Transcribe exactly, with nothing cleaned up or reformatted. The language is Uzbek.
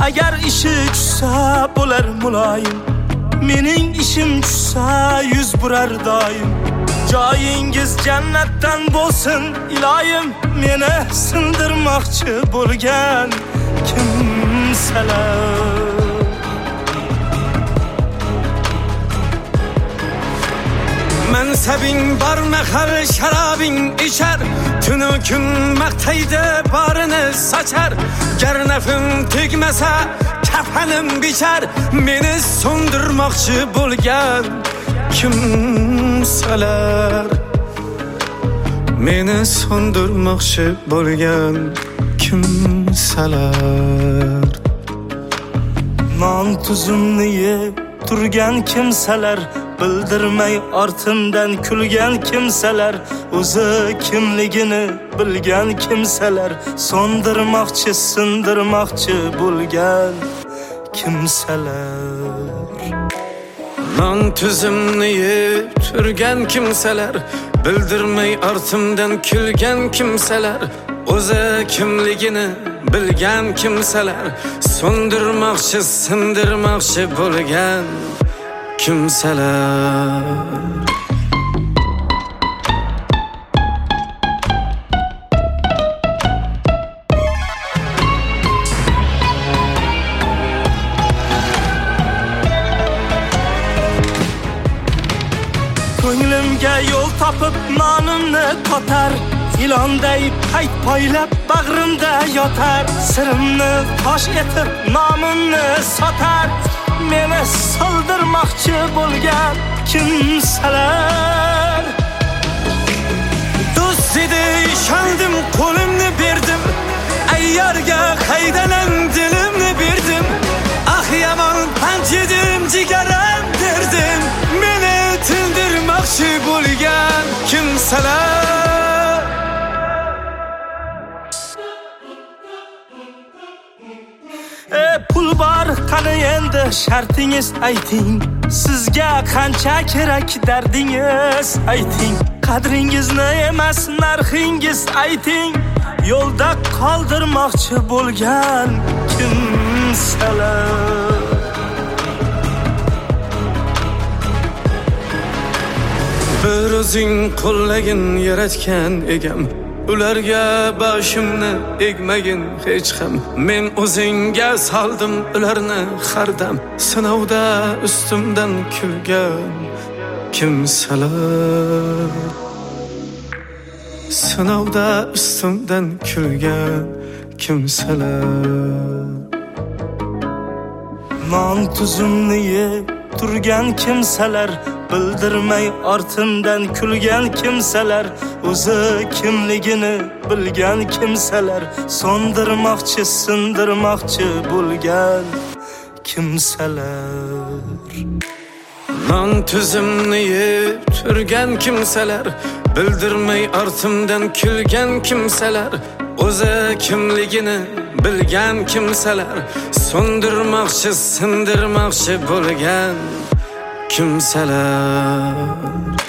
agar ishi tushsa bo'lar muloyim, mening ishim tushsa yuz burar doim. Joyingiz jannatdan bo'lsin iloyim, meni sindirmoqchi bo'lgan kimsalar. Mansabing bor mahal sharobing ichar, tunu kun maqtaydi borini sochar. Gar nafim tegmasa kafanim bichar, meni so'ndirmoqchi bo'lgan kimsalar. Meni so'ndirmoqchi bo'lgan kimsalar. Non tuzimni yeb turgan kimsalar, bildirmay ortimdan kulgan kimsalar, o'zi kimligini bilgan kimsalar, so'ndirmoqchi sindirmoqchi bo'lgan kimsalar. Non tuzimni yeb turgan kimsalar, bildirmay ortimdan kulgan kimsalar, o'zi kimligini bilgan kimsalar, so'ndirmoqchi sindirmoqchi bo'lgan kimsalar. Ko'nglimga yo'l topib nonimni totar, ilonday payt poylab bag'rimda yotar. Sirimni tosh etib nomimni sotar, meni soldirmoqchi bo'lgan kimsalar. Do'st edi ishondim, qo'limni berdim, ayyorga qaydanan dilimni berdim. Ah yomon pand yedim, jigaram derdim, meni tindirmoqchi bo'lgan kimsalar. E pul bor, qani endi shartingiz ayting, sizga qancha kerak dardingiz ayting. Qadringizni emas narxingiz ayting, yo'lda qoldirmoqchi bo'lgan kimsalar. Bir o'zing qo'llagin yaratgan egam, ularga boshimni egmagin hech ham. Men o'zingga soldim ularni xardam, sinovda ustimdan kulgan kimsalar. Sinovda ustimdan kulgan kimsalar. Non tuzimni yeb turgan kimsalar, bildirmay ortimdan kulgan kimsalar, o'zi kimligini bilgan kimsalar, so'ndirmoqchi sindirmoqchi bo'lgan kimsalar. Non tuzimni yeb turgan kimsalar, bildirmay ortimdan kulgan kimsalar, o'zi kimligini bilgan kimsalar, so'ndirmoqchi sindirmoqchi bo'lgan kimsalar.